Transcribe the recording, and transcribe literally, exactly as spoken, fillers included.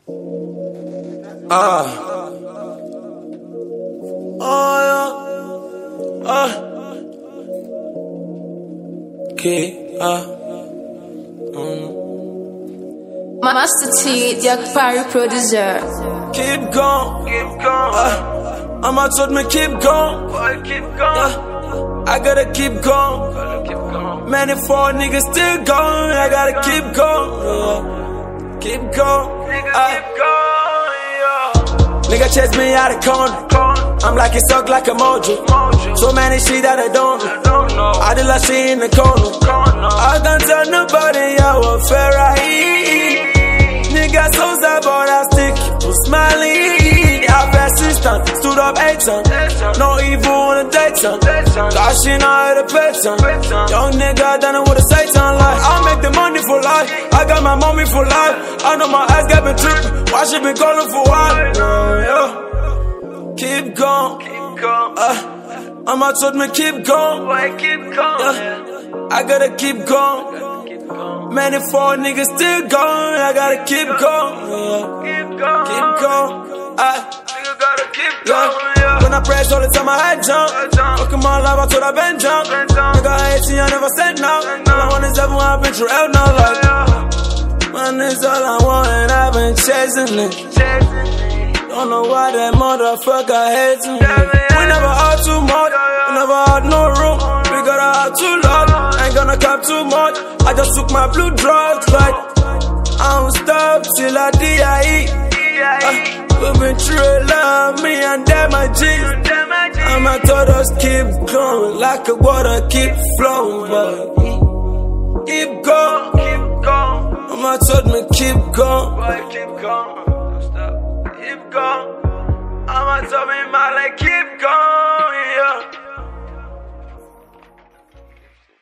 Ah. Oh, yeah. Ah. Okay. Ah. Mm. Master T, Jack Parry producer. Keep going. Keep going. Ah. I'ma told me keep going. Boy, keep going. Yeah. I gotta keep going. Gotta keep going. Many four niggas still going. I gotta keep going. Yeah. Keep going. Nigga, Ah. keep going, yeah. Nigga chase me out of corner. Corner. I'm like it suck like a mojo. Mojo. So many shit that I don't know. I don't know. I did like shit in the corner. Corner. I can't tell nobody I was Ferrari. Nigga so sad but I stick to smiling. I persistent, stood up eight times. No evil on a daytime. Gosh, she know how to pay time. Young nigga done it with a Satan life. I make the money for life. I got my mommy for life. I know my ass got been tripping. Why she been calling for what? Yeah, yeah. Keep going. Keep going. Uh, I'ma told me keep going. Boy, keep going. Yeah. I gotta keep going. Keep going. Many four niggas still going. I gotta keep going. Yeah. Keep going. Keep going. I, Nigga gotta keep yeah. going, yeah. When I press all the time I had jump. Fucking my life, I told I been jump. Nigga I hate you, I never said no. All I want is everyone, I've been through hell now. Like, man, it's all I want and I've been chasing it. Don't know why that motherfucker hates me. We never had too much, we never had no room. We gotta have too long, ain't gonna cap too much. I just took my blue drugs, like I don't stop till I D I E. Uh, we've been through a lot, me and them my G. I'ma told us keep going, like the water keep flowing, but keep going, Keep going. I'ma told me keep going. Boy, keep going. Don't stop. Keep going. I'ma tell me my like keep going, yeah.